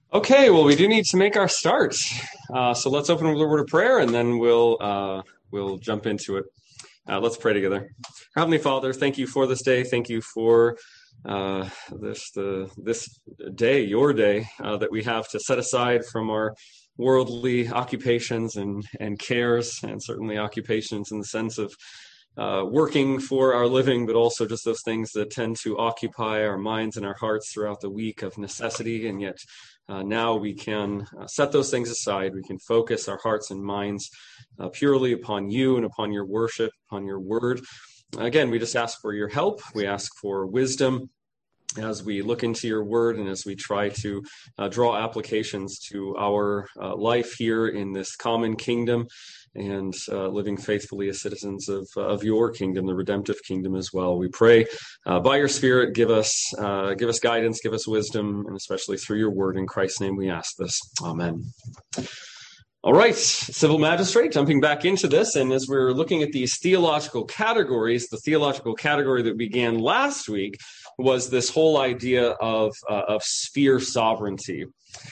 Okay, well, we do need to make our start. So let's open with a word of prayer, and then we'll jump into it. Let's pray together. Heavenly Father, thank you for this day. Thank you for this day, your day, that we have to set aside from our worldly occupations and cares, and certainly occupations in the sense of working for our living, but also just those things that tend to occupy our minds and our hearts throughout the week of necessity. And yet now we can set those things aside. We can focus our hearts and minds purely upon you and upon your worship, upon your word. Again, we just ask for your help. We ask for wisdom as we look into your word and as we try to draw applications to our life here in this common kingdom and living faithfully as citizens of your kingdom, the redemptive kingdom as well. We pray by your Spirit, give us guidance, give us wisdom, and especially through your word. In Christ's name we ask this. Amen. All right, civil magistrate, jumping back into this, and as we're looking at these theological categories, the theological category that began last week was this whole idea of sphere sovereignty.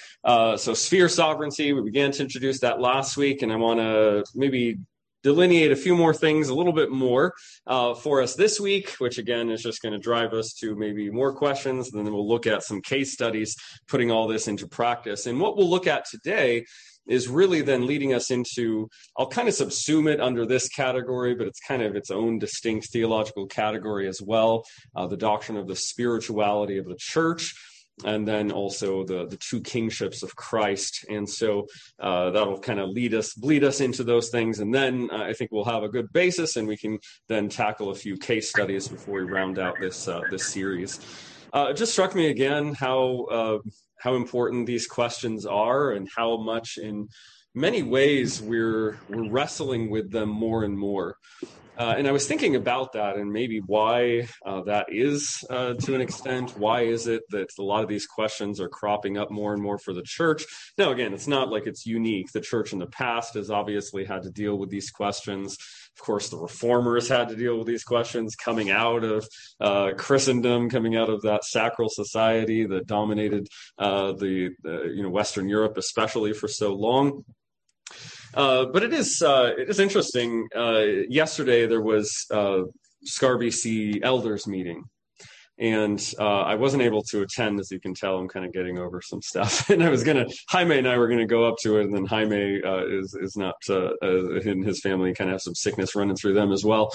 So sphere sovereignty, we began to introduce that last week, and I want to maybe delineate a few more things a little bit more for us this week, which again is just going to drive us to maybe more questions, and then we'll look at some case studies putting all this into practice. And what we'll look at today is really then leading us into, I'll kind of subsume it under this category, but it's kind of its own distinct theological category as well, the doctrine of the spirituality of the church, and then also the two kingships of Christ. And so that'll kind of bleed us into those things. And then I think we'll have a good basis, and we can then tackle a few case studies before we round out this series. It just struck me again how important these questions are, and how much in many ways we're wrestling with them more and more. And I was thinking about that and maybe why that is to an extent. Why is it that a lot of these questions are cropping up more and more for the church? Now, again, it's not like it's unique. The church in the past has obviously had to deal with these questions. Of course, the reformers had to deal with these questions coming out of Christendom, coming out of that sacral society that dominated the Western Europe, especially for so long. But it is interesting. Yesterday there was SCAR BC elders meeting, and I wasn't able to attend. As you can tell, I'm kind of getting over some stuff. And Jaime and I were gonna go up to it, and then Jaime is not, and his family kind of have some sickness running through them as well.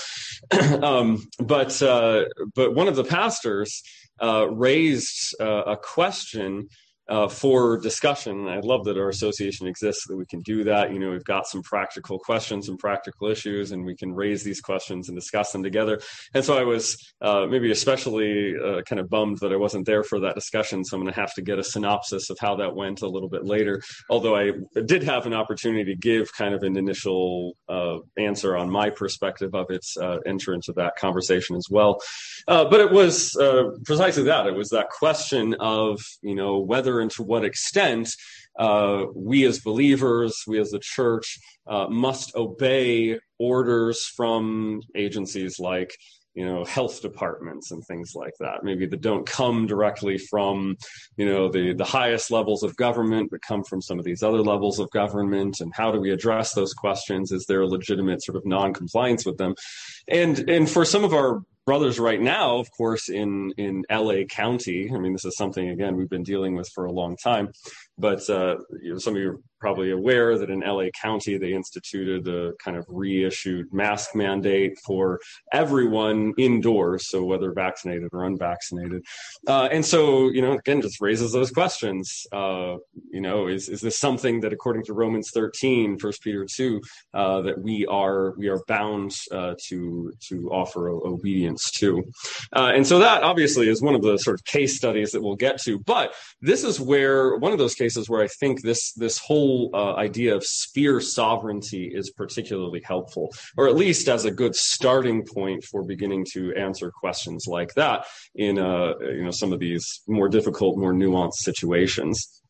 But one of the pastors raised a question for discussion. And I love that our association exists so that we can do that. We've got some practical questions and practical issues, and we can raise these questions and discuss them together. And so I was maybe especially kind of bummed that I wasn't there for that discussion. So I'm going to have to get a synopsis of how that went a little bit later. Although I did have an opportunity to give kind of an initial answer on my perspective of its enter into that conversation as well. But it was precisely that. It was that question of, whether and to what extent we as believers, we as the church, must obey orders from agencies like, health departments and things like that. Maybe that don't come directly from, the highest levels of government, but come from some of these other levels of government. And how do we address those questions? Is there a legitimate sort of non-compliance with them? And for some of our brothers right now, of course, in LA County, I mean, this is something, again, we've been dealing with for a long time. But some of you are probably aware that in LA County, they instituted a kind of reissued mask mandate for everyone indoors, so whether vaccinated or unvaccinated. And so, again, just raises those questions. Is this something that, according to Romans 13, 1 Peter 2, that we are bound to offer obedience to? And so that obviously is one of the sort of case studies that we'll get to. But this is where one of those cases where I think this whole idea of sphere sovereignty is particularly helpful, or at least as a good starting point for beginning to answer questions like that in some of these more difficult, more nuanced situations.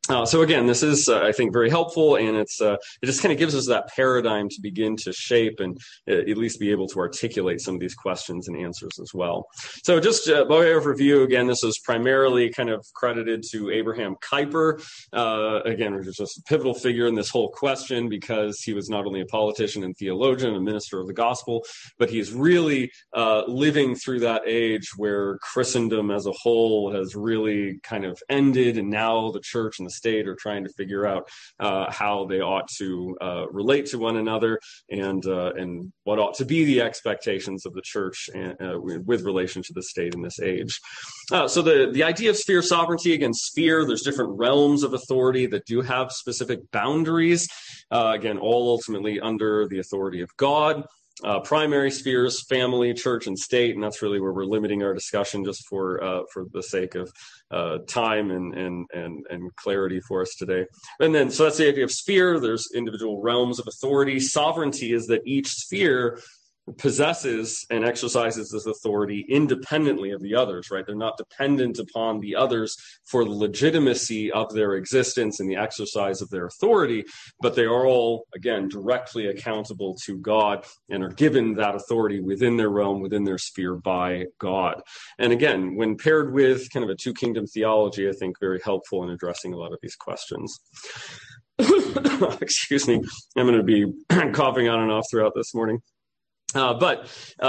So again, this is, I think, very helpful, and it just kind of gives us that paradigm to begin to shape and at least be able to articulate some of these questions and answers as well. So just by way of review, again, this is primarily kind of credited to Abraham Kuyper. Again, which is just a pivotal figure in this whole question because he was not only a politician and theologian, a minister of the gospel, but he's really living through that age where Christendom as a whole has really kind of ended, and now the church and the state are trying to figure out how they ought to relate to one another and what ought to be the expectations of the church with relation to the state in this age. So the idea of sphere sovereignty, again, sphere, there's different realms of authority that do have specific boundaries, again, all ultimately under the authority of God. Primary spheres, family, church, and state, and that's really where we're limiting our discussion just for the sake of time and clarity for us today. And then, so that's the idea of sphere. There's individual realms of authority. Sovereignty is that each sphere possesses and exercises this authority independently of the others, right? They're not dependent upon the others for the legitimacy of their existence and the exercise of their authority, but they are all, again, directly accountable to God and are given that authority within their realm, within their sphere by God. And again, when paired with kind of a two-kingdom theology, I think very helpful in addressing a lot of these questions. Excuse me, I'm going to be coughing on and off throughout this morning. But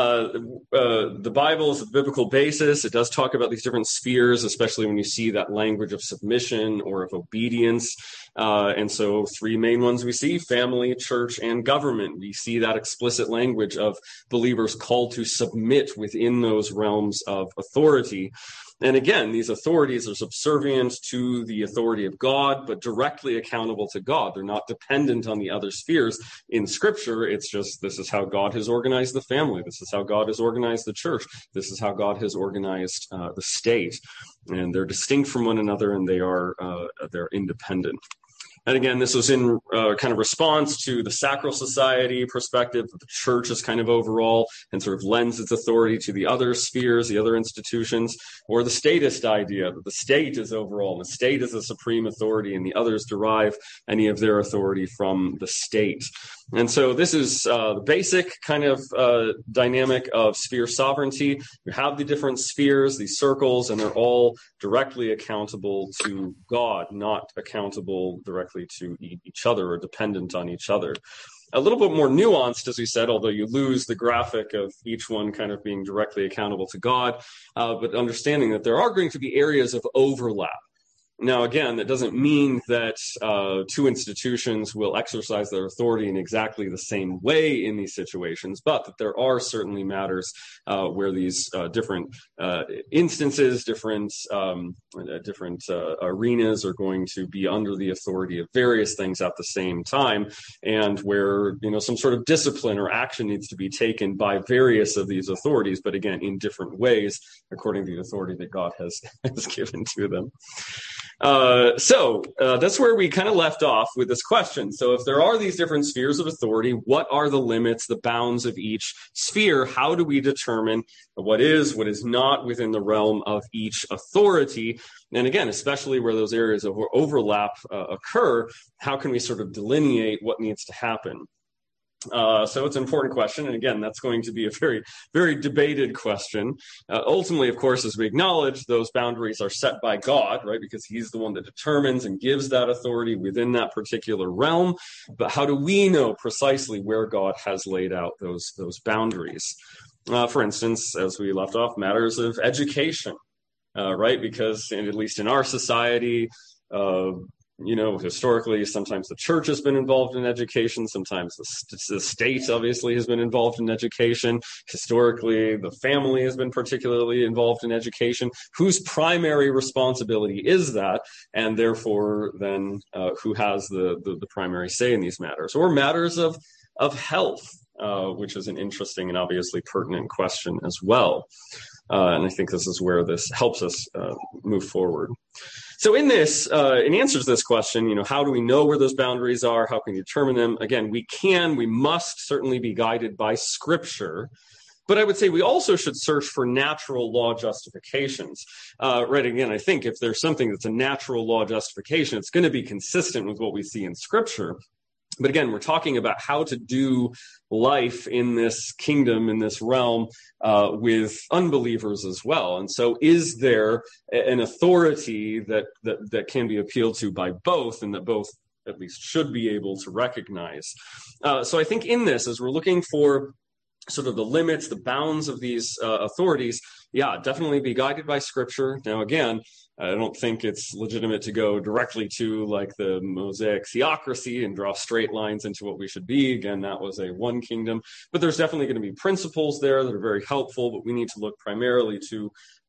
the Bible is a biblical basis. It does talk about these different spheres, especially when you see that language of submission or of obedience. And so three main ones we see: family, church, and government. We see that explicit language of believers called to submit within those realms of authority. And again, these authorities are subservient to the authority of God, but directly accountable to God. They're not dependent on the other spheres. In Scripture, it's just, this is how God has organized the family. This is how God has organized the church. This is how God has organized the state. And they're distinct from one another, and they're independent. And again, this was in kind of response to the sacral society perspective that the church is kind of overall and sort of lends its authority to the other spheres, the other institutions, or the statist idea that the state is overall, and the state is the supreme authority, and the others derive any of their authority from the state. And so this is the basic kind of dynamic of sphere sovereignty. You have the different spheres, these circles, and they're all directly accountable to God, not accountable directly to each other or dependent on each other. A little bit more nuanced, as we said, although you lose the graphic of each one kind of being directly accountable to God, but understanding that there are going to be areas of overlap. Now, again, that doesn't mean that two institutions will exercise their authority in exactly the same way in these situations, but that there are certainly matters where these different instances, different arenas are going to be under the authority of various things at the same time, and where, some sort of discipline or action needs to be taken by various of these authorities, but again, in different ways, according to the authority that God has given to them. So that's where we kind of left off with this question. So if there are these different spheres of authority, what are the limits, the bounds of each sphere? How do we determine what is not within the realm of each authority? And again, especially where those areas of overlap occur, how can we sort of delineate what needs to happen? So it's an important question. And again, that's going to be a very, very debated question. Ultimately, of course, as we acknowledge, those boundaries are set by God, right? Because he's the one that determines and gives that authority within that particular realm. But how do we know precisely where God has laid out those boundaries? For instance, as we left off, matters of education, right? Because at least in our society, historically, sometimes the church has been involved in education. Sometimes the state obviously has been involved in education. Historically, the family has been particularly involved in education. Whose primary responsibility is that? And therefore, then who has the primary say in these matters? Or matters of health, which is an interesting and obviously pertinent question as well. And I think this is where this helps us move forward. So in answer to this question, how do we know where those boundaries are? How can we determine them? Again, we must certainly be guided by Scripture. But I would say we also should search for natural law justifications. Right, again, I think if there's something that's a natural law justification, it's going to be consistent with what we see in Scripture. But again, we're talking about how to do life in this kingdom, in this realm, with unbelievers as well. And so is there an authority that can be appealed to by both, and that both at least should be able to recognize? So I think in this, as we're looking for sort of the limits, the bounds of these authorities, definitely be guided by Scripture. Now, again, I don't think it's legitimate to go directly to like the Mosaic theocracy and draw straight lines into what we should be. Again, that was a one kingdom, but there's definitely going to be principles there that are very helpful, but we need to look primarily to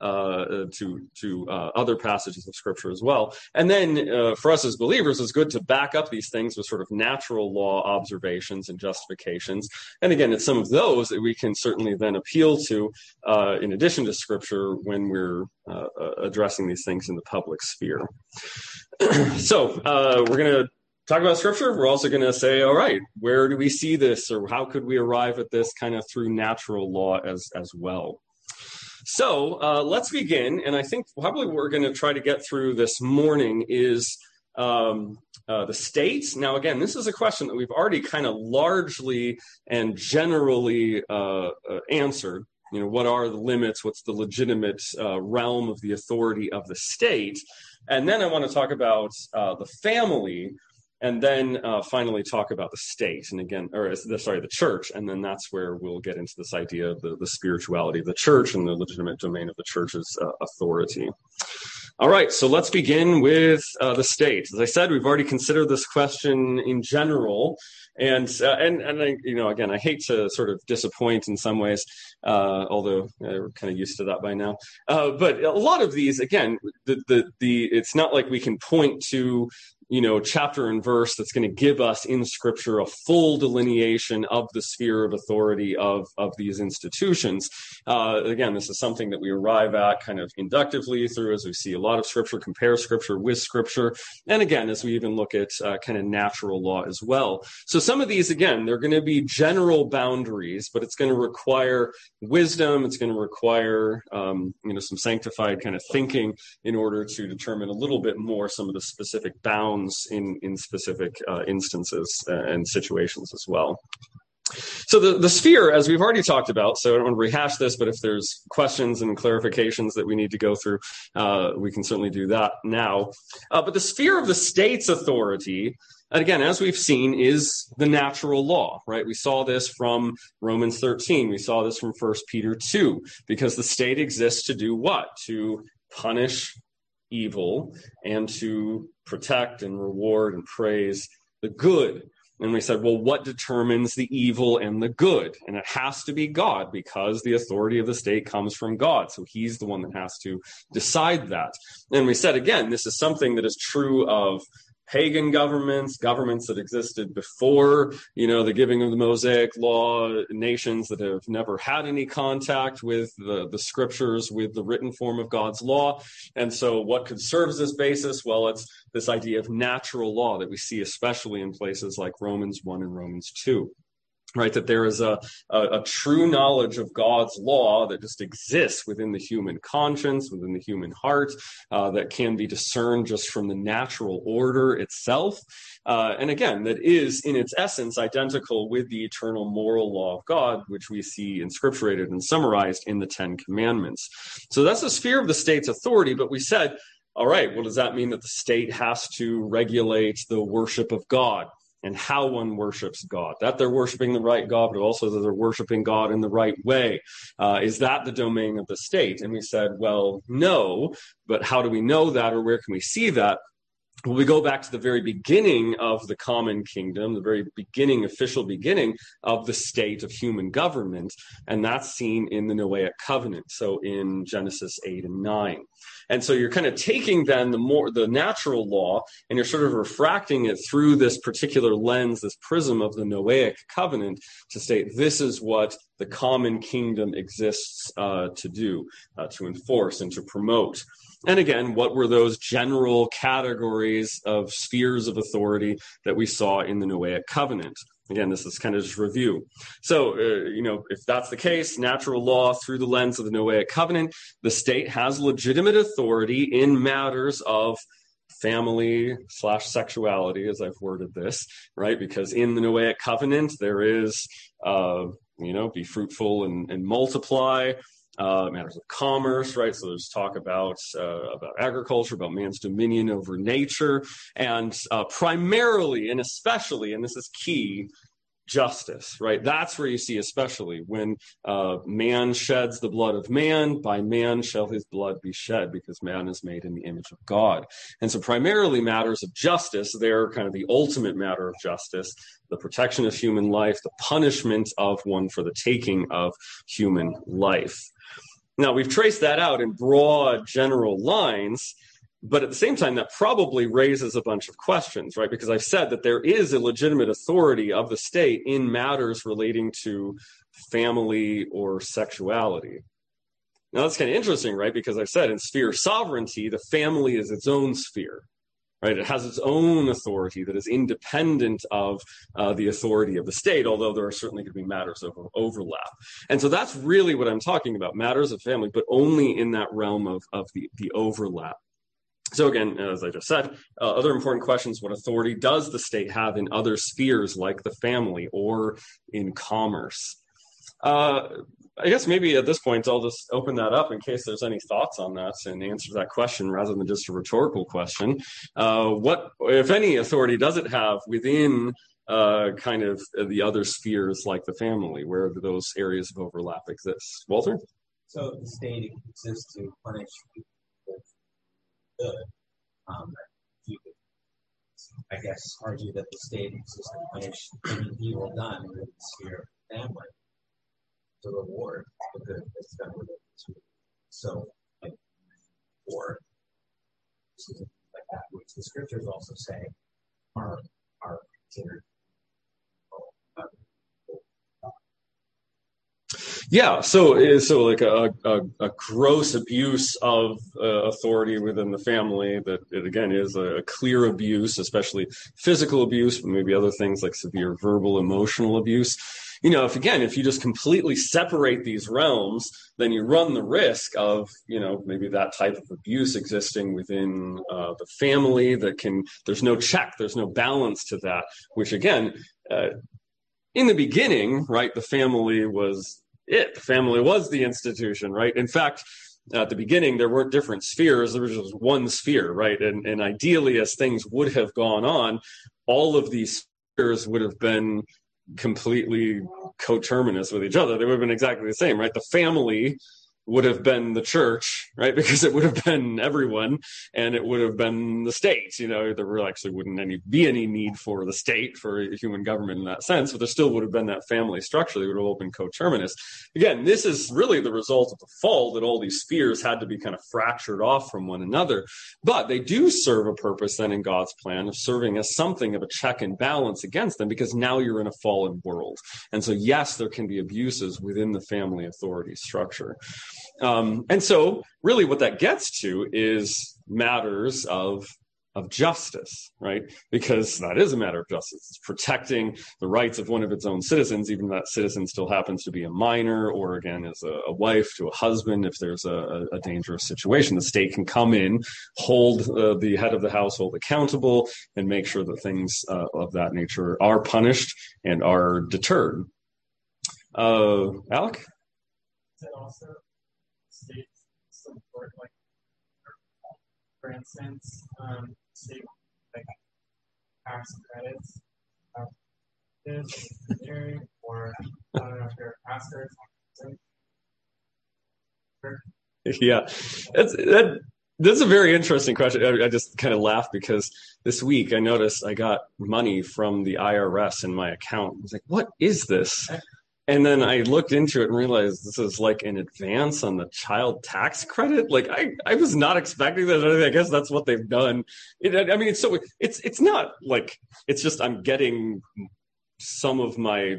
other passages of Scripture as well. And then for us as believers, it's good to back up these things with sort of natural law observations and justifications. And again, it's some of those that we can certainly then appeal to in addition to Scripture when we're addressing these things in the public sphere. So we're going to talk about Scripture. We're also going to say, all right, where do we see this, or how could we arrive at this kind of through natural law as well? So let's begin. And I think probably what we're going to try to get through this morning is the state. Now, again, this is a question that we've already kind of largely and generally answered. You know, what are the limits? What's the legitimate realm of the authority of the state? And then I want to talk about the family, and then finally talk about the state, and again, the church, and then that's where we'll get into this idea of the spirituality of the church and the legitimate domain of the church's authority. All right, so let's begin with the state. As I said, we've already considered this question in general, and I, again, I hate to sort of disappoint in some ways, although we're kind of used to that by now. But a lot of these, again, it's not like we can point to chapter and verse that's going to give us in Scripture a full delineation of the sphere of authority of these institutions. Again, this is something that we arrive at kind of inductively through as we see a lot of Scripture, compare Scripture with Scripture, and again, as we even look at kind of natural law as well. So some of these, again, they're going to be general boundaries, but it's going to require wisdom. It's going to require, some sanctified kind of thinking in order to determine a little bit more some of the specific bounds in specific instances and situations as well. So the sphere, as we've already talked about, so I don't want to rehash this, but if there's questions and clarifications that we need to go through, we can certainly do that now. But the sphere of the state's authority, and again, as we've seen, is the natural law, right? We saw this from Romans 13. We saw this from 1 Peter 2, because the state exists to do what? To punish evil and to protect and reward and praise the good. And we said, well, what determines the evil and the good? And it has to be God, because the authority of the state comes from God. So he's the one that has to decide that. And we said, again, this is something that is true of pagan governments that existed before, the giving of the Mosaic law, nations that have never had any contact with the Scriptures, with the written form of God's law. And so what could serve as this basis? Well, it's this idea of natural law that we see especially in places like Romans 1 and Romans 2. Right, that there is a true knowledge of God's law that just exists within the human conscience, within the human heart, that can be discerned just from the natural order itself. And again, that is in its essence identical with the eternal moral law of God, which we see inscripturated and summarized in the Ten Commandments. So that's the sphere of the state's authority. But we said, all right, well, does that mean that the state has to regulate the worship of God and how one worships God? That they're worshiping the right God, but also that they're worshiping God in the right way. Is that the domain of the state? And we said, well, no, but how do we know that, or where can we see that? Well, we go back to the very beginning of the common kingdom, the very official beginning of the state of human government, and that's seen in the Noahic covenant, so in Genesis 8 and 9. And so you're kind of taking then the natural law, and you're sort of refracting it through this particular lens, this prism of the Noahic covenant, to state this is what the common kingdom exists to do, to enforce and to promote. And again, what were those general categories of spheres of authority that we saw in the Noahic covenant? Again, this is kind of just review. So, if that's the case, natural law through the lens of the Noahic covenant, the state has legitimate authority in matters of family/sexuality, as I've worded this, right? Because in the Noahic covenant, there is, be fruitful and multiply. Matters of commerce, right? So there's talk about agriculture, about man's dominion over nature, and primarily and especially, and this is key, justice, right? That's where you see, especially when man sheds the blood of man, by man shall his blood be shed, because man is made in the image of God. And so primarily matters of justice, they're kind of the ultimate matter of justice, the protection of human life, the punishment of one for the taking of human life. Now, we've traced that out in broad general lines, but at the same time, that probably raises a bunch of questions, right? Because I've said that there is a legitimate authority of the state in matters relating to family or sexuality. Now, that's kind of interesting, right? Because I've said in sphere sovereignty, the family is its own sphere, right? It has its own authority that is independent of the authority of the state, although there are certainly going to be matters of overlap. And so that's really what I'm talking about, matters of family, but only in that realm of the overlap. So again, as I just said, other important questions: what authority does the state have in other spheres like the family or in commerce? I guess maybe at this point, I'll just open that up in case there's any thoughts on that and answer that question rather than just a rhetorical question. What, if any, authority does it have within kind of the other spheres like the family? Where do those areas of overlap exist? Walter? So the state exists to punish people with good. You could, I guess, argue that the state exists to punish any evil done in the sphere of the family, to reward the good that's done with it. So, or like that, which the scriptures also say are considered. Yeah, so like a gross abuse of authority within the family, that it again is a clear abuse, especially physical abuse, but maybe other things like severe verbal, emotional abuse. If you just completely separate these realms, then you run the risk of, maybe that type of abuse existing within the family there's no check, there's no balance to that, which again, in the beginning, right, the family was the family was the institution, right? In fact, at the beginning, there weren't different spheres. There was just one sphere, right? And ideally, as things would have gone on, all of these spheres would have been completely coterminous with each other. They would have been exactly the same, right? The family would have been the church, right? Because it would have been everyone, and it would have been the state. There actually wouldn't be any need for the state, for human government in that sense, but there still would have been that family structure. They would have all been coterminous. Again, this is really the result of the fall, that all these spheres had to be kind of fractured off from one another. But they do serve a purpose then in God's plan of serving as something of a check and balance against them, because now you're in a fallen world. And so, yes, there can be abuses within the family authority structure. And so really what that gets to is matters of justice, right? Because that is a matter of justice. It's protecting the rights of one of its own citizens, even if that citizen still happens to be a minor, or again, as a wife to a husband. If there's a dangerous situation, the state can come in, hold the head of the household accountable, and make sure that things of that nature are punished and are deterred. Alec? Is it also state support, like, for instance, state like tax credits, or I don't know if you're a pastor. Yeah, that's a very interesting question. I just kind of laughed because this week I noticed I got money from the IRS in my account. I was like, what is this? And then I looked into it and realized this is like an advance on the child tax credit. Like I was not expecting that. I guess that's what they've done. It's not like, it's just I'm getting some of my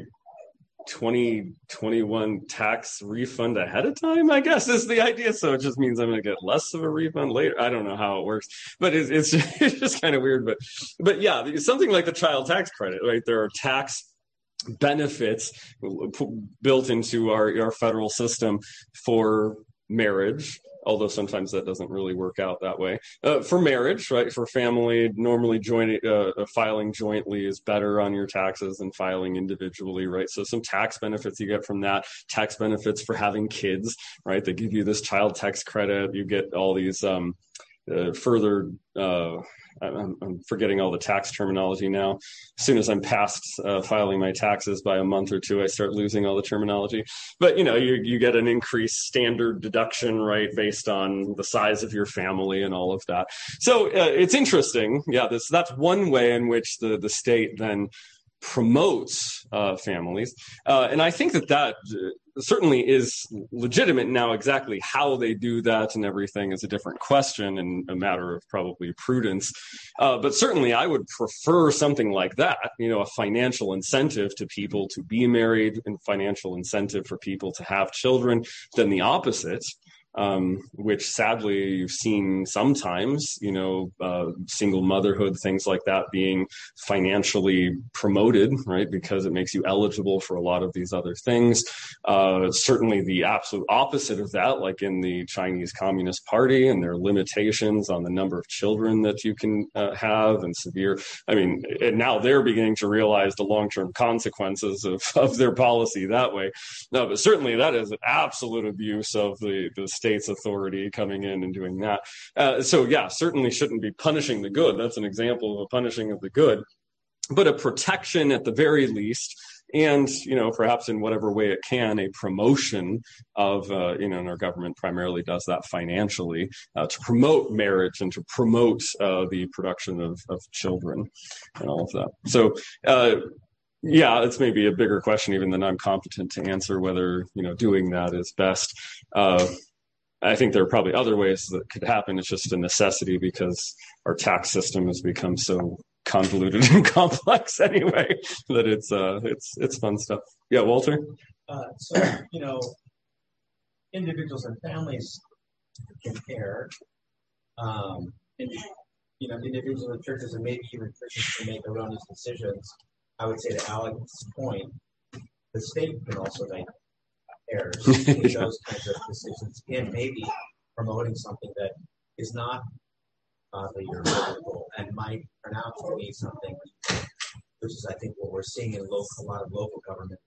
2021 tax refund ahead of time, I guess is the idea. So it just means I'm going to get less of a refund later. I don't know how it works, but it's just kind of weird. But yeah, something like the child tax credit, right? There are tax benefits built into our federal system for marriage, although sometimes that doesn't really work out that way. For marriage, right? For family, normally filing jointly is better on your taxes than filing individually, right? So some tax benefits you get from that. Tax benefits for having kids, right? They give you this child tax credit. You get all these further. I'm forgetting all the tax terminology now. As soon as I'm past filing my taxes by a month or two, I start losing all the terminology. But, you get an increased standard deduction, right, based on the size of your family and all of that. So it's interesting. Yeah, that's one way in which the state then promotes families. And I think that certainly is legitimate. Now, exactly how they do that and everything is a different question and a matter of probably prudence. But certainly I would prefer something like that, a financial incentive to people to be married and financial incentive for people to have children than the opposite. Which sadly you've seen sometimes, single motherhood, things like that being financially promoted, right? Because it makes you eligible for a lot of these other things. Certainly the absolute opposite of that, like in the Chinese Communist Party and their limitations on the number of children that you can have and and now they're beginning to realize the long-term consequences of their policy that way. No, but certainly that is an absolute abuse of the state's authority coming in and doing that. Certainly shouldn't be punishing the good. That's an example of a punishing of the good, but a protection at the very least. And, perhaps in whatever way it can, a promotion of, and our government primarily does that financially to promote marriage and to promote the production of children and all of that. So, it's maybe a bigger question even than I'm competent to answer whether, doing that is best. I think there are probably other ways that could happen. It's just a necessity because our tax system has become so convoluted and complex anyway that it's fun stuff. Yeah, Walter? Individuals and families compare, individuals and churches and maybe even Christians can make erroneous decisions. I would say to Alex's point, the state can also make errors in those kinds of decisions and maybe promoting something that is not godly or biblical and might turn out to be something which is, I think, what we're seeing in a lot of local government.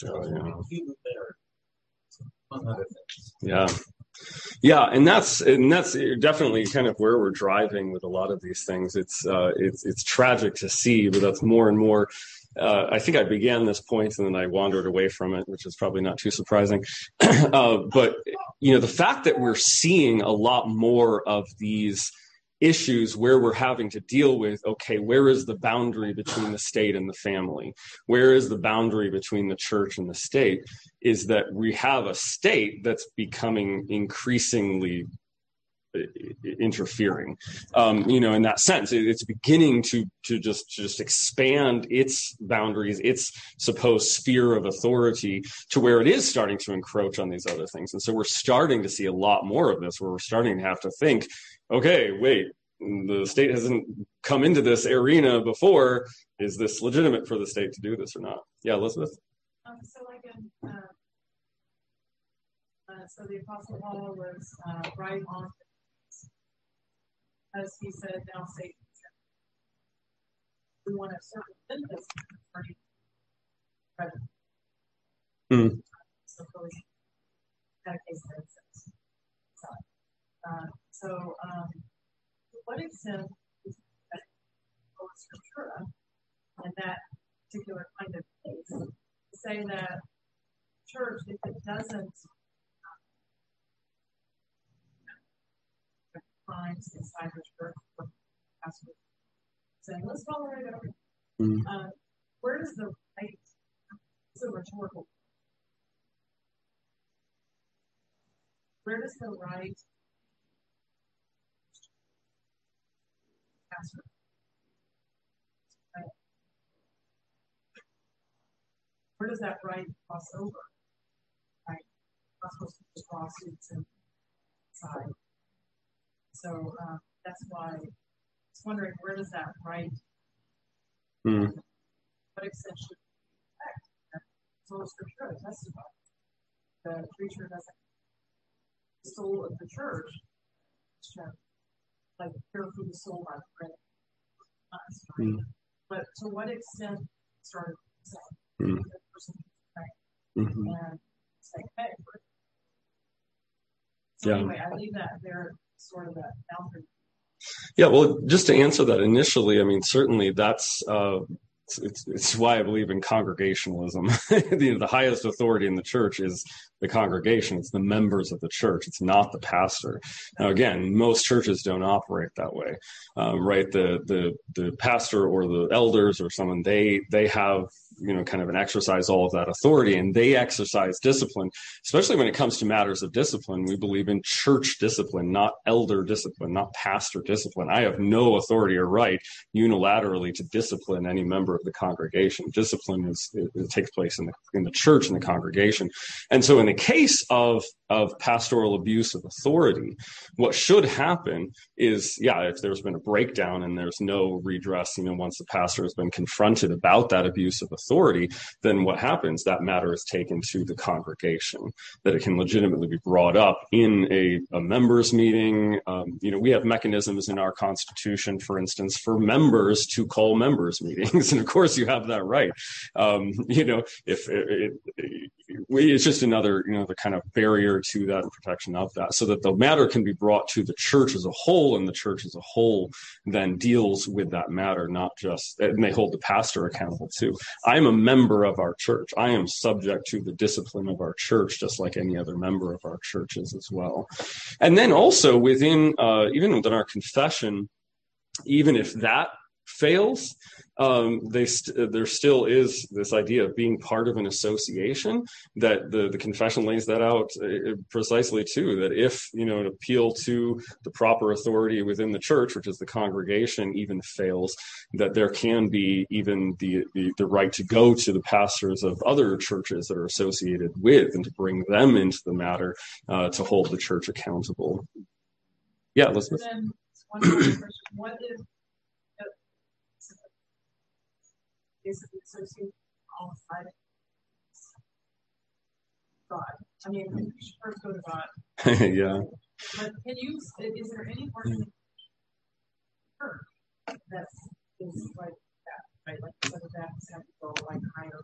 Among other things. Yeah, and that's definitely kind of where we're driving with a lot of these things. It's tragic to see, but that's more and more. I think I began this point and then I wandered away from it, which is probably not too surprising. But the fact that we're seeing a lot more of these issues where we're having to deal with, okay, where is the boundary between the state and the family? Where is the boundary between the church and the state? Is that we have a state that's becoming increasingly interfering, in that sense. It's beginning to just expand its boundaries, its supposed sphere of authority to where it is starting to encroach on these other things. And so we're starting to see a lot more of this, where we're starting to have to think, okay, wait, the state hasn't come into this arena before. Is this legitimate for the state to do this or not? Yeah, Elizabeth? So the Apostle Paul was right on, as he said, now Satan said, we want to circumvent this present. Suppose that case sense. To what extent is that scriptura and that particular kind of case to say that church, if it doesn't times inside the church, saying let's tolerate everything. Where does the right? It's a rhetorical. Where does the right pastor? Where does that right cross over? Right, not supposed to just lawsuits inside. So that's why I was wondering, where does that right? What extent should sola scriptura testifies. The preacher doesn't. The soul of the church, like care for the soul by prayer. Right? But to what extent started the person and say, hey. So anyway, I leave that there, sort of that boundary. Yeah, well, just to answer that initially, I mean, certainly that's it's why I believe in congregationalism. The highest authority in the church is the congregation. It's the members of the church. It's not the pastor. Now, again, most churches don't operate that way, right? The pastor or the elders or someone, they have, kind of an exercise all of that authority, and they exercise discipline, especially when it comes to matters of discipline. We believe in church discipline, not elder discipline, not pastor discipline. I have no authority or right unilaterally to discipline any member of the congregation. Discipline it takes place in the church, in the congregation. And so in the case of pastoral abuse of authority, what should happen is, if there's been a breakdown and there's no redress, once the pastor has been confronted about that abuse of authority, then what happens? That matter is taken to the congregation, that it can legitimately be brought up in a members meeting. We have mechanisms in our Constitution, for instance, for members to call members meetings. And of course you have that right. It's just another, the kind of barrier to that and protection of that, so that the matter can be brought to the church as a whole, and the church as a whole then deals with that matter, not just, and they hold the pastor accountable too. I'm a member of our church. I am subject to the discipline of our church, just like any other member of our churches as well. And then also even within our confession, even if that fails, there still is this idea of being part of an association, that the confession lays that out precisely too, that if, an appeal to the proper authority within the church, which is the congregation, even fails, that there can be even the right to go to the pastors of other churches that are associated with, and to bring them into the matter, to hold the church accountable. Yeah, Elizabeth. And then one more question. What if basically associate all side God? I mean, we should first go to God. Yeah. But is there any part of the church that is like that, right? Like some of that have to go like higher,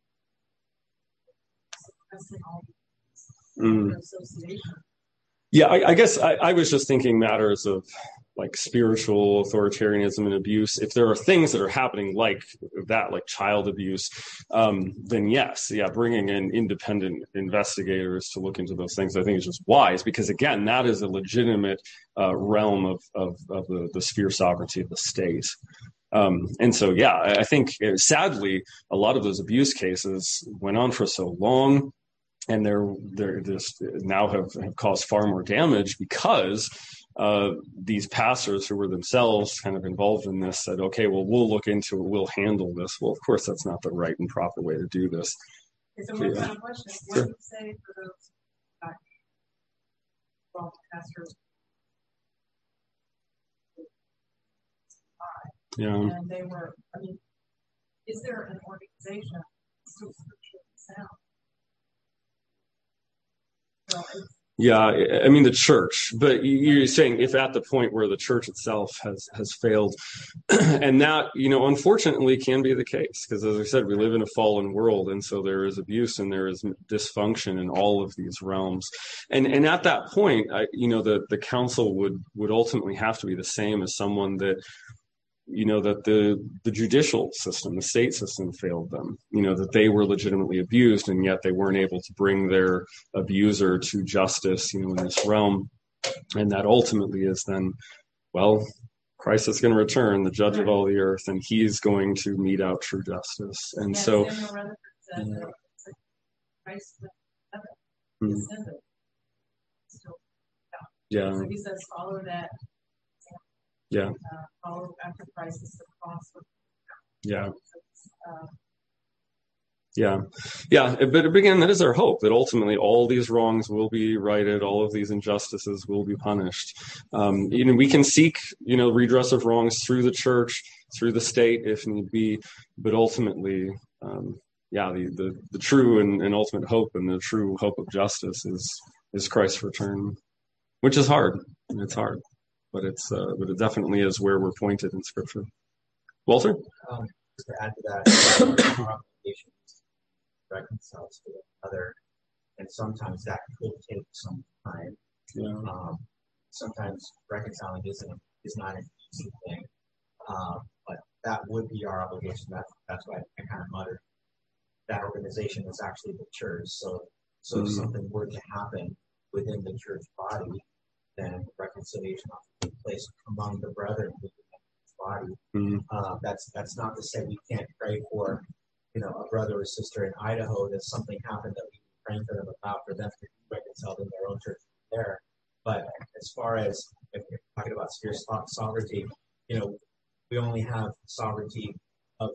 suppressing all the association. Yeah, I guess I was just thinking matters of like spiritual authoritarianism and abuse. If there are things that are happening like that, like child abuse, then yes, bringing in independent investigators to look into those things, I think is just wise, because again, that is a legitimate realm of the sphere sovereignty of the state. And so, I think sadly, a lot of those abuse cases went on for so long, and they're just now have caused far more damage, because these pastors who were themselves kind of involved in this said, okay, well, we'll look into it, we'll handle this. Well, of course, that's not the right and proper way to do this. So one final question. What do you say for those pastors? And they were, is there an organization still sound? The church, but you're saying if at the point where the church itself has failed, and that, unfortunately can be the case, because as I said, we live in a fallen world, and so there is abuse and there is dysfunction in all of these realms. And at that point, the council would ultimately have to be the same as someone that, that the judicial system, the state system failed them, that they were legitimately abused, and yet they weren't able to bring their abuser to justice, in this realm. And that ultimately is then, well, Christ is going to return, the judge of all the earth, and he's going to mete out true justice. And so, So he says, follow that. Follow after Christ is the cross. But again, that is our hope, that ultimately all these wrongs will be righted, all of these injustices will be punished. We can seek, redress of wrongs through the church, through the state, if need be, but ultimately, the true and ultimate hope, and the true hope of justice is Christ's return, which is hard. It's hard, but it definitely is where we're pointed in Scripture. Walter? Just to add to that, our obligation is to reconcile to another, and sometimes that could take some time. Yeah. Sometimes reconciling is not an easy thing, but that would be our obligation. That's why I kind of muttered. That organization is actually the church. So if something were to happen within the church body, then reconciliation ought to take place among the brethren within the church body. That's not to say we can't pray for, a brother or sister in Idaho that something happened that we were praying for them about, for them to be reconciled in their own church there. But as far as if you're talking about spiritual sovereignty, we only have sovereignty of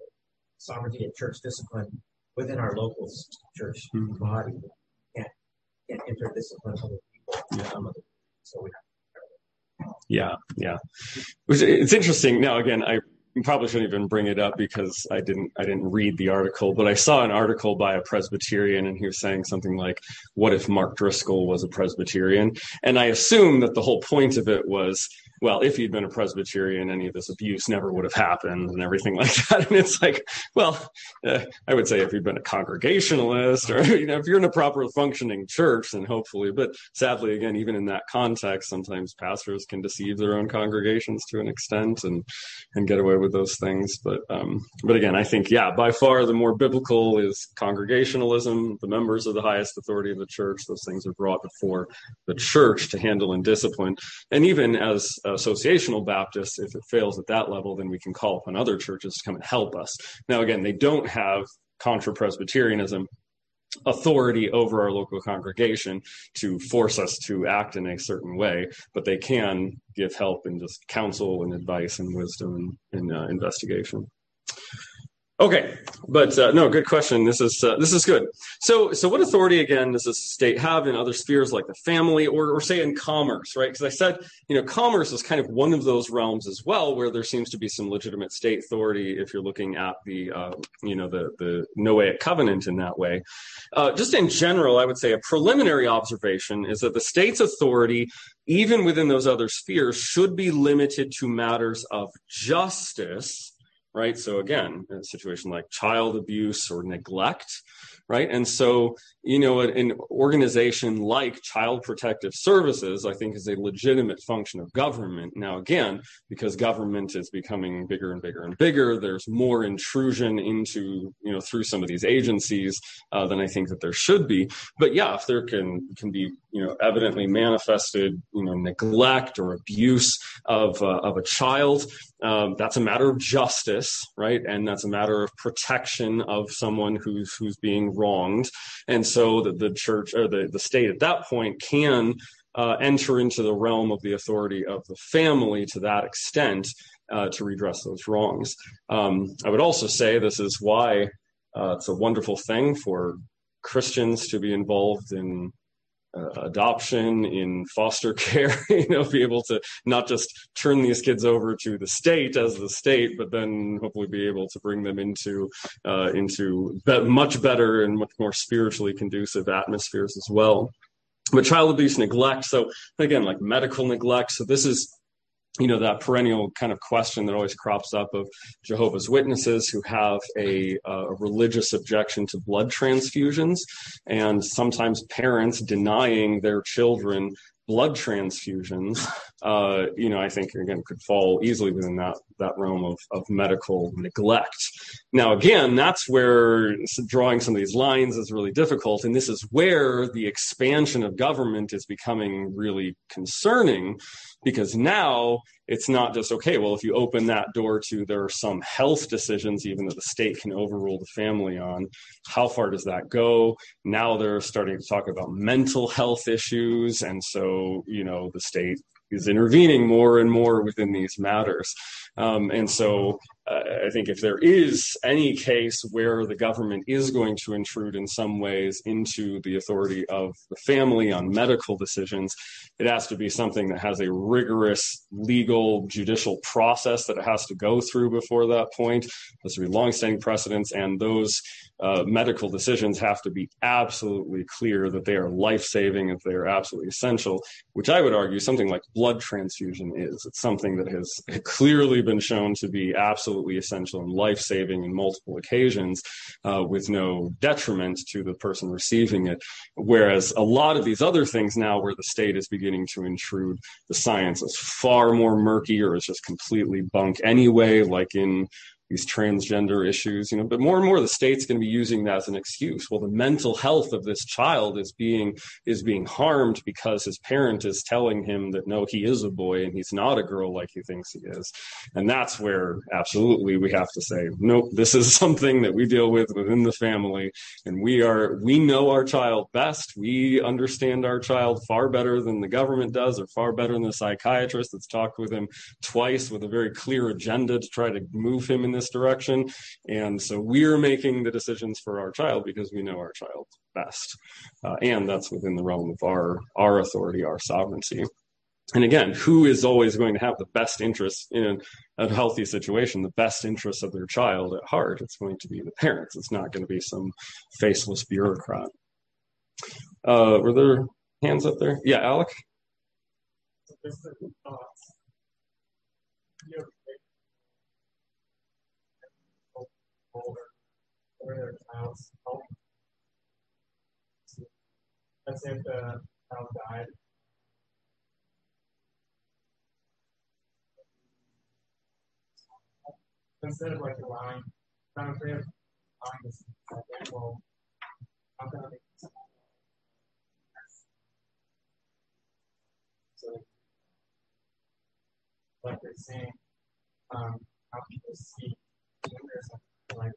church discipline within our local church body. We can't interdiscipline other people. So we have to. Yeah. It's interesting. Now, again, I probably shouldn't even bring it up because I didn't read the article, but I saw an article by a Presbyterian, and he was saying something like, what if Mark Driscoll was a Presbyterian? And I assume that the whole point of it was, well, if he'd been a Presbyterian, any of this abuse never would have happened and everything like that. And it's like, well, I would say if you'd been a Congregationalist, or, if you're in a proper functioning church, then hopefully. But sadly, again, even in that context, sometimes pastors can deceive their own congregations to an extent and get away with those things. But again, I think, by far the more biblical is Congregationalism. The members of the highest authority of the church, those things are brought before the church to handle and discipline. And even as associational Baptists, if it fails at that level, then we can call upon other churches to come and help us. Now, again, they don't have contra Presbyterianism authority over our local congregation to force us to act in a certain way, but they can give help and just counsel and advice and wisdom and investigation. Okay, but no, good question. This is good. So what authority, again, does the state have in other spheres like the family or say in commerce, right? Because I said, commerce is kind of one of those realms as well, where there seems to be some legitimate state authority if you're looking at the Noahic covenant in that way. Just in general, I would say a preliminary observation is that the state's authority, even within those other spheres, should be limited to matters of justice. Right. So again, a situation like child abuse or neglect. Right. And so, an organization like Child Protective Services, I think, is a legitimate function of government. Now, again, because government is becoming bigger and bigger and bigger, there's more intrusion into, through some of these agencies than I think that there should be. But yeah, if there can be, evidently manifested, neglect or abuse of a child, that's a matter of justice, right? And that's a matter of protection of someone who's being wronged. And so the church or the state at that point can enter into the realm of the authority of the family to that extent to redress those wrongs. I would also say this is why it's a wonderful thing for Christians to be involved in adoption, in foster care, be able to not just turn these kids over to the state as the state, but then hopefully be able to bring them into much better and much more spiritually conducive atmospheres as well. But child abuse, neglect, so again, like medical neglect, so this is that perennial kind of question that always crops up of Jehovah's Witnesses who have a religious objection to blood transfusions, and sometimes parents denying their children blood transfusions, I think, again, could fall easily within that realm of medical neglect. Now, again, that's where drawing some of these lines is really difficult. And this is where the expansion of government is becoming really concerning, because now it's not just, okay, well, if you open that door to there are some health decisions even that the state can overrule the family on, how far does that go? Now they're starting to talk about mental health issues. And so, the state is intervening more and more within these matters. And so I think if there is any case where the government is going to intrude in some ways into the authority of the family on medical decisions, it has to be something that has a rigorous legal judicial process that it has to go through before that point. Those would be longstanding precedents, and those medical decisions have to be absolutely clear that they are life-saving, if they are absolutely essential, which I would argue something like blood transfusion is. It's something that has clearly been shown to be absolutely essential and life-saving in multiple occasions, with no detriment to the person receiving it. Whereas a lot of these other things now where the state is beginning to intrude, the science is far more murky or is just completely bunk anyway, like in these transgender issues, but more and more the state's going to be using that as an excuse. Well, the mental health of this child is being harmed because his parent is telling him that no, he is a boy and he's not a girl like he thinks he is. And that's where absolutely we have to say, nope, this is something that we deal with within the family, and we know our child best. We understand our child far better than the government does, or far better than the psychiatrist that's talked with him twice with a very clear agenda to try to move him in this direction. And so we're making the decisions for our child because we know our child best. And that's within the realm of our authority, our sovereignty. And again, who is always going to have the best interest in a healthy situation, the best interest of their child at heart? It's going to be the parents. It's not going to be some faceless bureaucrat. Were there hands up there? Yeah, Alec? So just the thoughts. You have or their child's health. Let's say if the child died. Instead of like allowing, I'm afraid of allowing this, well, how can I make this? So, like they're saying, how people see there's something like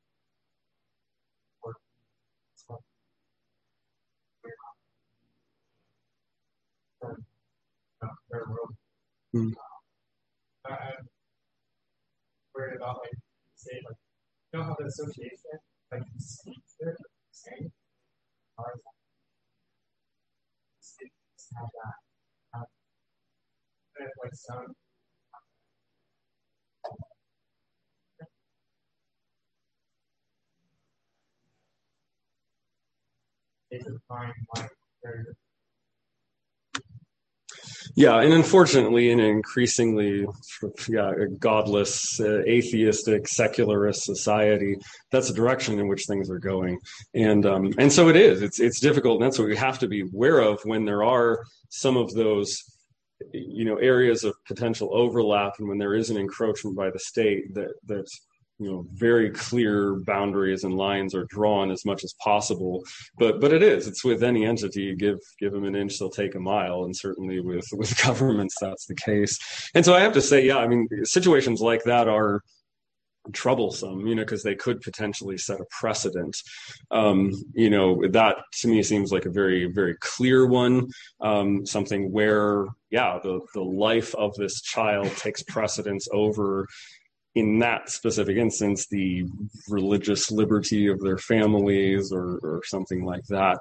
I'm worried about like say like you know how the association like you speak to it saying ours have that and like some they could find like very Yeah, and unfortunately, in an increasingly godless, atheistic, secularist society, that's the direction in which things are going. And so it is. It's difficult, and that's what we have to be aware of when there are some of those, areas of potential overlap, and when there is an encroachment by the state that very clear boundaries and lines are drawn as much as possible. But it's with any entity, you give them an inch, they'll take a mile. And certainly with governments, that's the case. And so I have to say, situations like that are troublesome, because they could potentially set a precedent. That to me seems like a very, very clear one, something where, the life of this child takes precedence over, in that specific instance, the religious liberty of their families or something like that.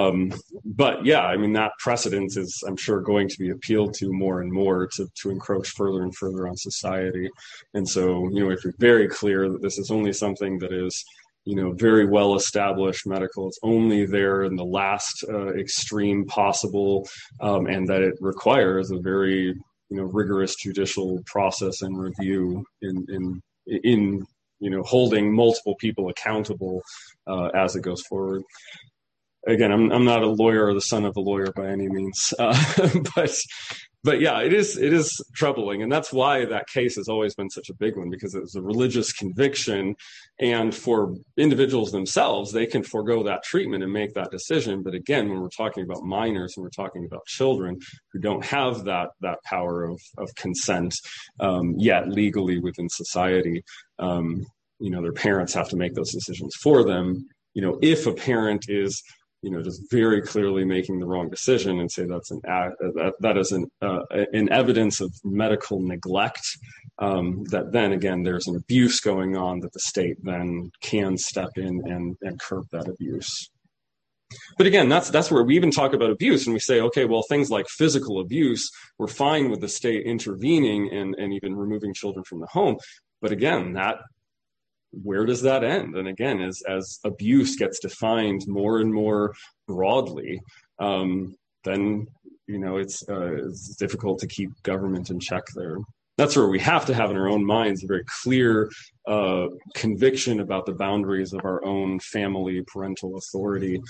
That precedence is, I'm sure, going to be appealed to more and more to encroach further and further on society. And so, if you're very clear that this is only something that is, very well established medical, it's only there in the last extreme possible, and that it requires a very rigorous judicial process and review in holding multiple people accountable as it goes forward. Again, I'm not a lawyer or the son of a lawyer by any means, but it is troubling, and that's why that case has always been such a big one, because it was a religious conviction, and for individuals themselves, they can forego that treatment and make that decision. But again, when we're talking about minors and we're talking about children who don't have that power of consent yet legally within society, their parents have to make those decisions for them. If a parent is just very clearly making the wrong decision and say that's that is an evidence of medical neglect, that then again there's an abuse going on that the state then can step in and curb that abuse. But again, that's where we even talk about abuse and we say, okay, well, things like physical abuse, we're fine with the state intervening and even removing children from the home. But again, where does that end? And again, as abuse gets defined more and more broadly, then it's difficult to keep government in check there. That's where we have to have in our own minds a very clear conviction about the boundaries of our own family parental authority,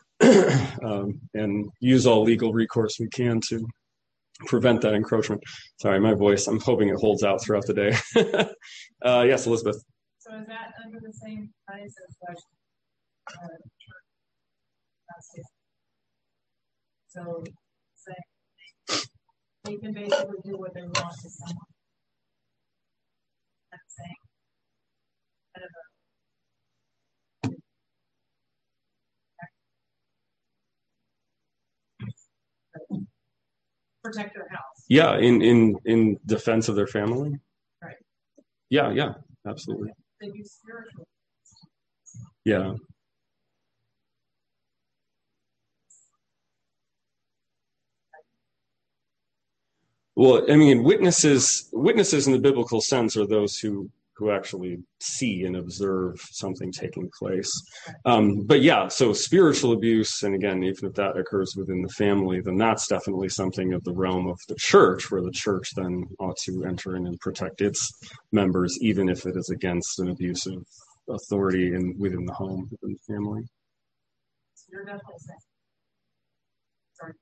and use all legal recourse we can to prevent that encroachment. Sorry, my voice, I'm hoping it holds out throughout the day. Yes, Elizabeth. So is that under the same price as like church? So say they can basically do what they want to someone. I'm saying protect their house. Yeah, in defense of their family. Right. Yeah, absolutely. They do spiritual. Yeah. Well, I mean, witnesses in the biblical sense are those who actually see and observe something taking place. But yeah, so spiritual abuse, and again, even if that occurs within the family, then that's definitely something of the realm of the church, where the church then ought to enter in and protect its members, even if it is against an abusive authority within the home, within the family. So you're definitely saying. Sorry.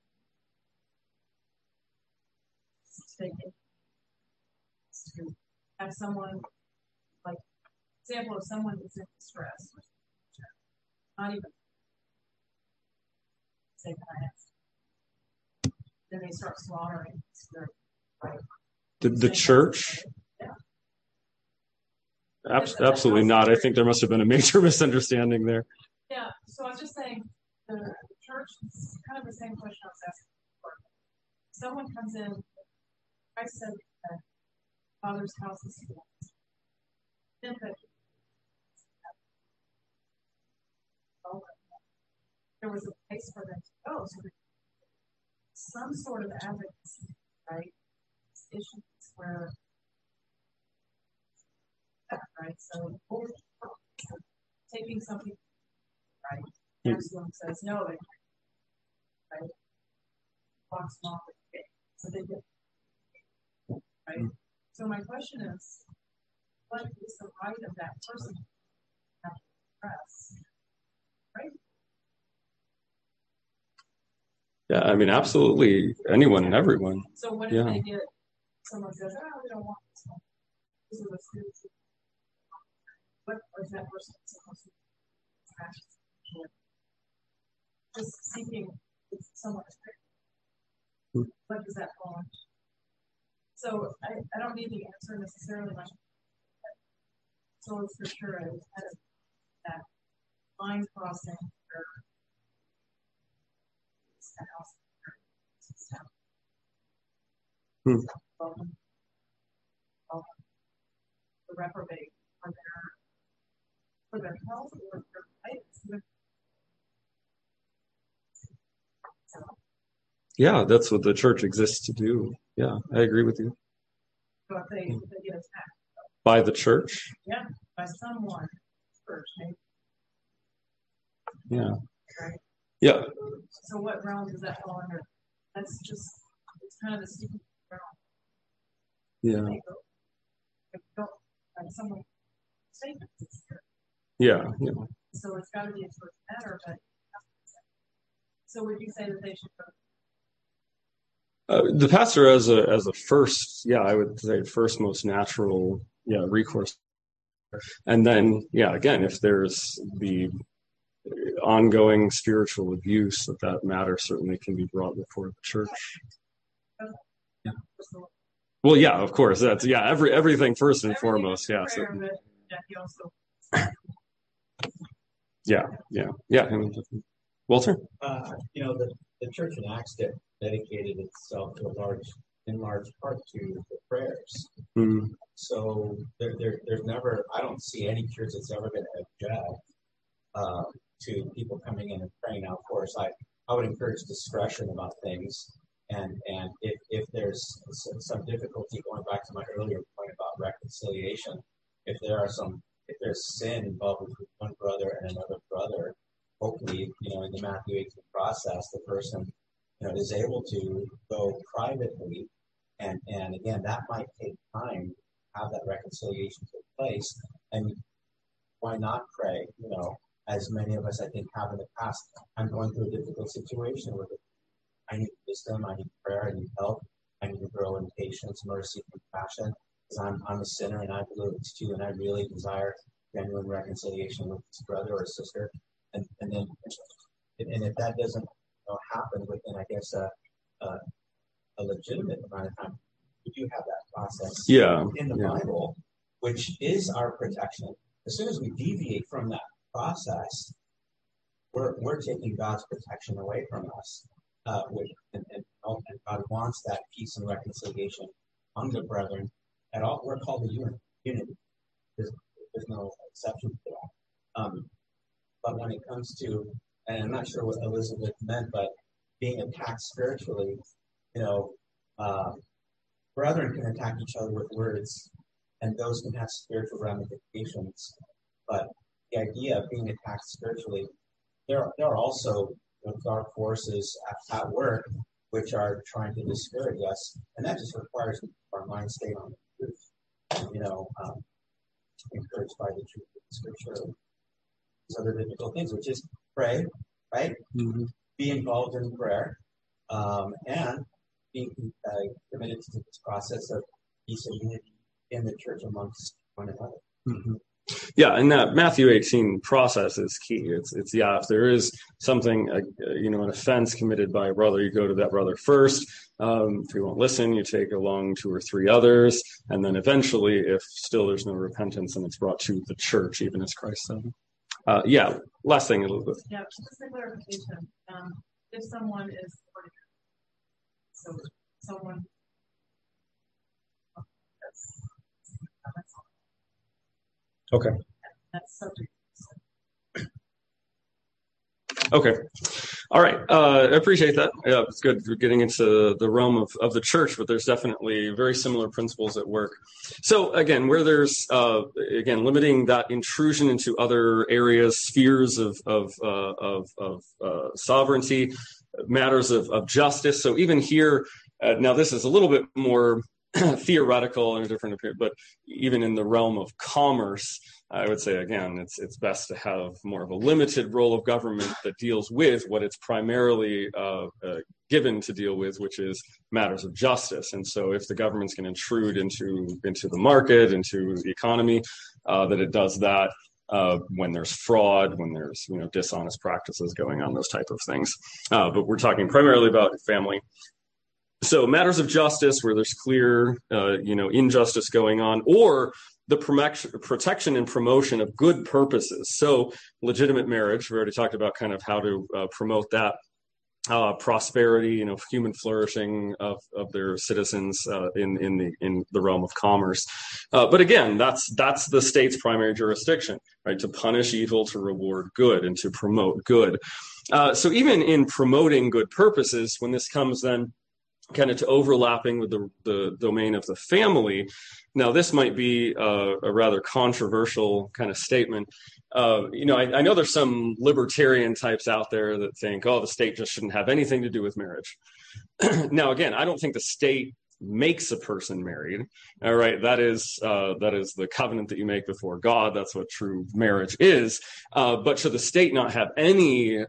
To have someone, like, example of someone that's in distress, not even say that, then they start slaughtering their right. The church? Yeah. Absolutely not. I think there must have been a major misunderstanding there. Yeah, so I was just saying the church is kind of the same question I was asking before. Someone comes in, Christ said that Father's house is full. There was a place for them to go, so some sort of advocacy, right? Issues where, right? So taking something, right? Everyone says no, right? Walks them off with the so they get. Right? So my question is, what is the right of that person to have to press? Right? Yeah, I mean, absolutely, anyone and everyone. So what if they get, someone says, we don't want this one. This is a student. What is that person supposed to do? Just seeking someone's prayer. What does that fall under? So I don't need the answer necessarily much. So it's for sure that line crossing where it's the house. The reprobate for their health or their rights. Yeah, that's what the church exists to do. Yeah, I agree with you. So if they get attacked. By the church? Yeah, by someone. Church, maybe. Yeah. Right? Yeah. So what realm does that fall under? That's just, it's kind of a stupid realm. Yeah. Someone statements. Yeah. So it's got to be a first matter, but so would you say that they should go? The pastor as a first, I would say first most natural, recourse. And then, again, if there's the ongoing spiritual abuse, that matter certainly can be brought before the church. Okay. Yeah. Well, yeah, of course. That's everything first and foremost. Yeah. So, yeah. I mean, Walter? The church in Acts dedicated itself in large part to the prayers. Mm-hmm. So there's never, I don't see any church that's ever going to object to people coming in and praying. Now, of course, I would encourage discretion about things. And if there's some difficulty, going back to my earlier point about reconciliation, if there's sin involved with one brother and another brother, hopefully, in the Matthew 18 process, the person, is able to go privately. And again, that might take time to have that reconciliation take place. And why not pray? As many of us, I think, have in the past. I'm going through a difficult situation with it. I need wisdom, I need prayer, I need help, I need to grow in patience, mercy, compassion, because I'm a sinner and I believe it's too, and I really desire genuine reconciliation with this brother or sister. And if that doesn't happen within, I guess, a legitimate amount of time, we do have that process in the Bible, which is our protection. As soon as we deviate from that process, we're taking God's protection away from us. And God wants that peace and reconciliation among the brethren. At all, we're called to unity. There's no exception to that. But when it comes to, and I'm not sure what Elizabeth meant, but being attacked spiritually, brethren can attack each other with words, and those can have spiritual ramifications. But the idea of being attacked spiritually, there are also dark forces at work which are trying to discourage us, and that just requires our mind stay on the truth. Encouraged by the truth of Scripture. These other difficult things, which is pray, right? Mm-hmm. Be involved in prayer, and be committed to this process of peace and unity in the church amongst one another. Mm-hmm. Yeah, and that Matthew 18 process is key. It's if there is something, an offense committed by a brother, you go to that brother first. If he won't listen, you take along 2 or 3 others, and then eventually, if still there's no repentance, then it's brought to the church, even as Christ said. Last thing, Elizabeth. Yeah, just a clarification. If someone is so someone okay. That's subject. Okay. All right. I appreciate that. Yeah, it's good. We're getting into the realm of the church, but there's definitely very similar principles at work. So again, where there's limiting that intrusion into other areas, spheres of sovereignty, matters of justice. So even here, now this is a little bit more theoretical and a different opinion, but even in the realm of commerce, I would say, again, it's best to have more of a limited role of government that deals with what it's primarily given to deal with, which is matters of justice. And so if the government's going to intrude into the market, into the economy, that it does that when there's fraud, when there's dishonest practices going on, those type of things. But we're talking primarily about family. So matters of justice where there's clear, injustice going on, or the protection and promotion of good purposes. So legitimate marriage, we already talked about kind of how to promote that prosperity, human flourishing of their citizens in the realm of commerce. But again, that's the state's primary jurisdiction, right? To punish evil, to reward good, and to promote good. So even in promoting good purposes, when this comes then kind of to overlapping with the domain of the family. Now, this might be a rather controversial kind of statement. I know there's some libertarian types out there that think, the state just shouldn't have anything to do with marriage. Now, again, I don't think the state makes a person married. All right, that is the covenant that you make before God. That's what true marriage is. But should the state not have any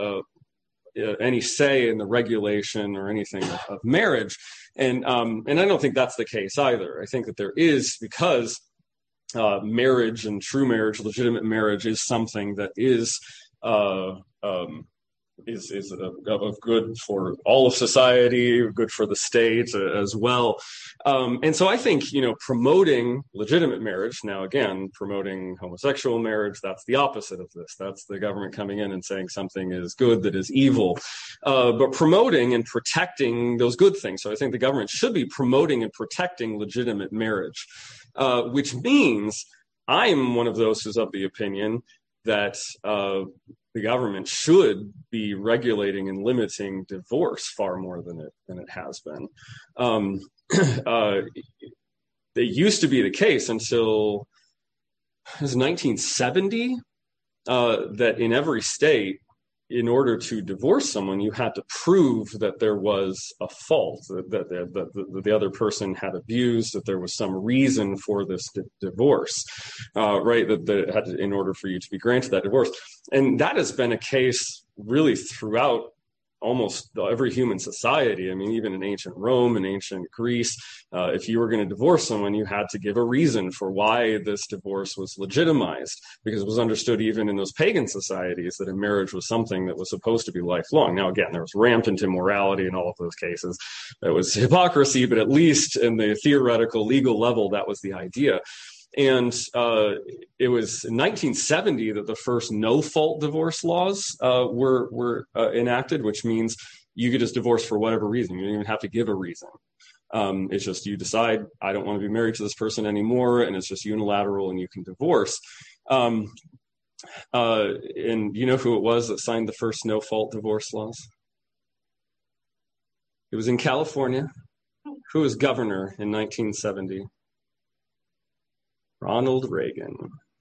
say in the regulation or anything of marriage? And I don't think that's the case either. I think that there is, because marriage and true marriage, legitimate marriage, is something that is is of good for all of society, good for the state as well. And so I think, promoting legitimate marriage, now again, promoting homosexual marriage, that's the opposite of this. That's the government coming in and saying something is good that is evil, but promoting and protecting those good things. So I think the government should be promoting and protecting legitimate marriage, which means I'm one of those who's of the opinion that the government should be regulating and limiting divorce far more than it has been. It used to be the case until it was 1970 that in every state, in order to divorce someone, you had to prove that there was a fault, that the other person had abused, that there was some reason for this divorce, right? That had to, in order for you to be granted that divorce. And that has been a case really throughout almost every human society. I mean, even in ancient Rome and ancient Greece, if you were going to divorce someone, you had to give a reason for why this divorce was legitimized, because it was understood even in those pagan societies that a marriage was something that was supposed to be lifelong. Now, again, there was rampant immorality in all of those cases. There was hypocrisy, but at least in the theoretical legal level, that was the idea. And it was in 1970 that the first no-fault divorce laws were enacted, which means you could just divorce for whatever reason. You don't even have to give a reason. It's just you decide, I don't want to be married to this person anymore, and it's just unilateral, and you can divorce. And you know who it was that signed the first no-fault divorce laws? It was in California. Who was governor in 1970? Ronald Reagan.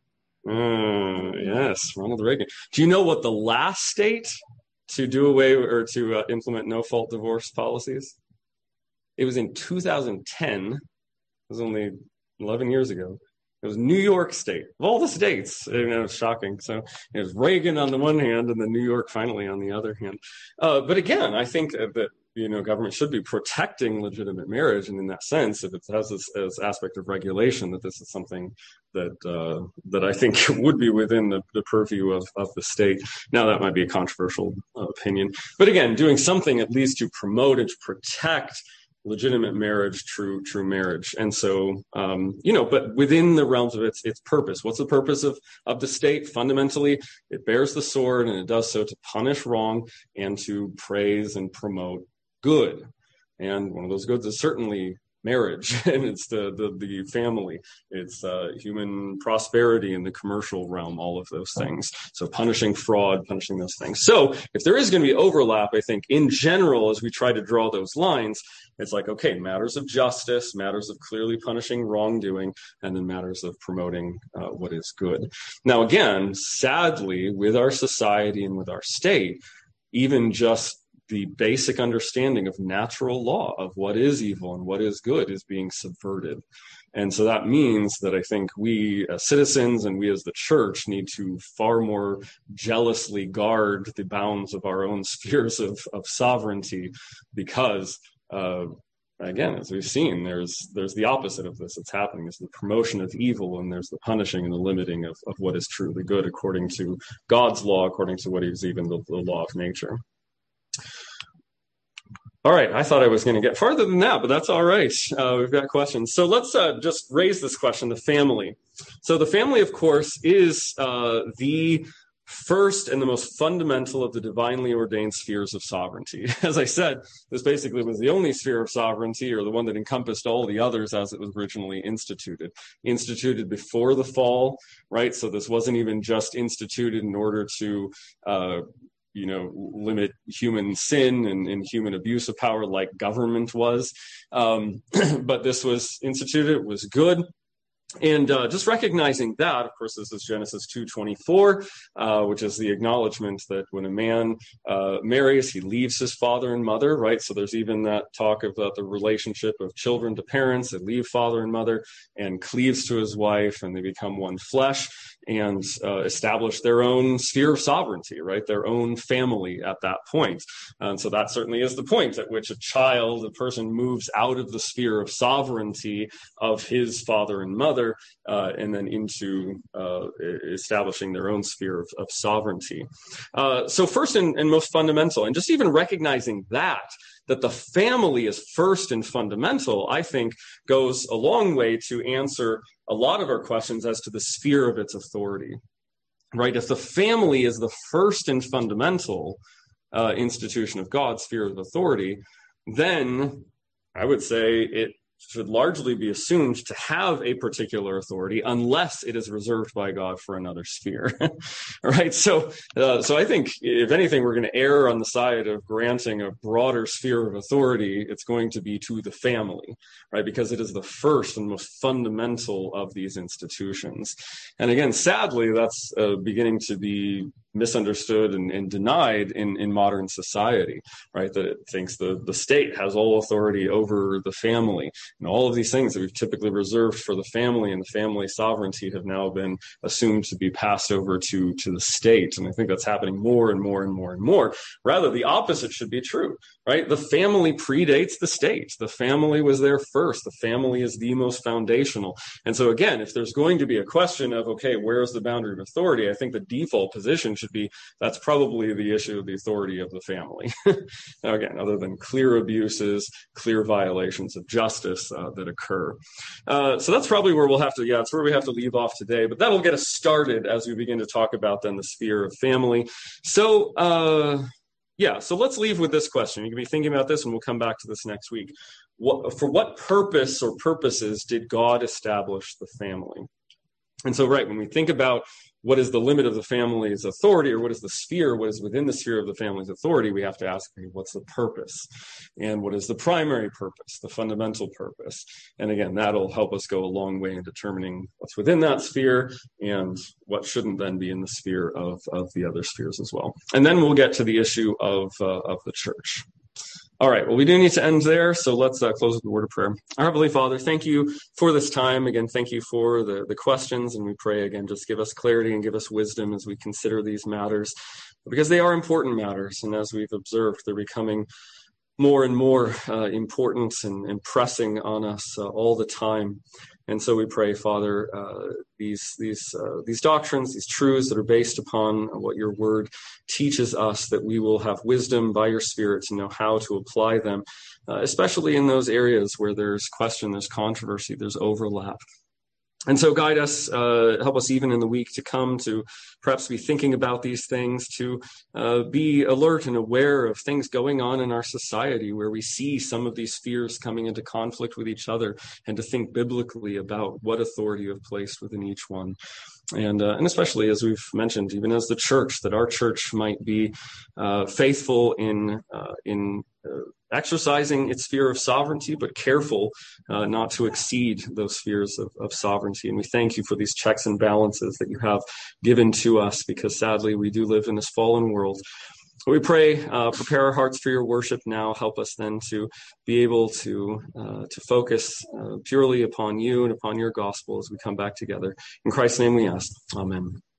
Yes, Ronald Reagan. Do you know what the last state to do away or to implement no-fault divorce policies? It was in 2010. It was only 11 years ago. It was New York State. Of all the states, it's shocking. So it was Reagan on the one hand and then New York finally on the other hand. But again, I think that government should be protecting legitimate marriage, and in that sense, if it has this aspect of regulation, that this is something that I think would be within the purview of the state. Now, that might be a controversial opinion, but again, doing something at least to promote and to protect legitimate marriage, true marriage. And so, but within the realms of its purpose. What's the purpose of the state? Fundamentally, it bears the sword, and it does so to punish wrong and to praise and promote good. And one of those goods is certainly marriage, and it's the family, it's human prosperity in the commercial realm, all of those things. So punishing fraud, punishing those things. So if there is going to be overlap, I think in general, as we try to draw those lines, it's like, okay, matters of justice, matters of clearly punishing wrongdoing, and then matters of promoting what is good. Now, again, sadly, with our society and with our state, even just the basic understanding of natural law, of what is evil and what is good, is being subverted. And so that means that I think we as citizens and we as the church need to far more jealously guard the bounds of our own spheres of sovereignty, because again, as we've seen, there's the opposite of this that's happening. There's the promotion of evil, and there's the punishing and the limiting of what is truly good according to God's law, according to what is even the law of nature. All right, I thought I was going to get farther than that, but that's all right. We've got questions. So let's just raise this question, the family. So the family, of course, is the first and the most fundamental of the divinely ordained spheres of sovereignty. As I said, this basically was the only sphere of sovereignty, or the one that encompassed all the others as it was originally instituted before the fall, right? So this wasn't even just instituted in order to limit human sin and human abuse of power like government was. But this was instituted, it was good. And just recognizing that, of course, this is Genesis 2:24, which is the acknowledgement that when a man marries, he leaves his father and mother, right? So there's even that talk about the relationship of children to parents that leave father and mother and cleaves to his wife, and they become one flesh. and establish their own sphere of sovereignty, right? Their own family at that point. And so that certainly is the point at which a person moves out of the sphere of sovereignty of his father and mother, and then into establishing their own sphere of sovereignty. So first and most fundamental, and just even recognizing that the family is first and fundamental, I think goes a long way to answer a lot of our questions as to the sphere of its authority, right? If the family is the first and fundamental institution of God's sphere of authority, then I would say it should largely be assumed to have a particular authority unless it is reserved by God for another sphere. Right? So I think, if anything, we're going to err on the side of granting a broader sphere of authority. It's going to be to the family, right? Because it is the first and most fundamental of these institutions. And again, sadly, that's beginning to be misunderstood and denied in modern society, right? That it thinks the state has all authority over the family, and all of these things that we've typically reserved for the family and the family sovereignty have now been assumed to be passed over to the state. And I think that's happening more and more and more and more. Rather, the opposite should be true, right? The family predates the state. The family was there first. The family is the most foundational. And so again, if there's going to be a question of, okay, where's the boundary of authority? I think the default position should be that's probably the issue of the authority of the family. Now, again, other than clear abuses, clear violations of justice that occur. So that's probably where it's where we have to leave off today, but that'll get us started as we begin to talk about then the sphere of family. So, so let's leave with this question. You can be thinking about this and we'll come back to this next week. For what purpose or purposes did God establish the family? And so, right, when we think about what is the limit of the family's authority, or what is the sphere, what is within the sphere of the family's authority, we have to ask, what's the purpose? And what is the primary purpose, the fundamental purpose? And again, that'll help us go a long way in determining what's within that sphere and what shouldn't then be in the sphere of the other spheres as well. And then we'll get to the issue of the church. All right, well, we do need to end there, so let's close with a word of prayer. Our Heavenly Father, thank you for this time. Again, thank you for the questions, and we pray, again, just give us clarity and give us wisdom as we consider these matters, because they are important matters, and as we've observed, they're becoming more and more important and pressing on us all the time. And so we pray, Father, these doctrines, these truths that are based upon what your word teaches us, that we will have wisdom by your Spirit to know how to apply them, especially in those areas where there's question, there's controversy, there's overlap. And so guide us, help us even in the week to come to perhaps be thinking about these things, to be alert and aware of things going on in our society where we see some of these spheres coming into conflict with each other, and to think biblically about what authority you have placed within each one. And especially, as we've mentioned, even as the church, that our church might be faithful in exercising its sphere of sovereignty, but careful not to exceed those spheres of sovereignty. And we thank you for these checks and balances that you have given to us, because sadly we do live in this fallen world. We pray, prepare our hearts for your worship now. Help us then to be able to focus purely upon you and upon your gospel as we come back together. In Christ's name we ask. Amen.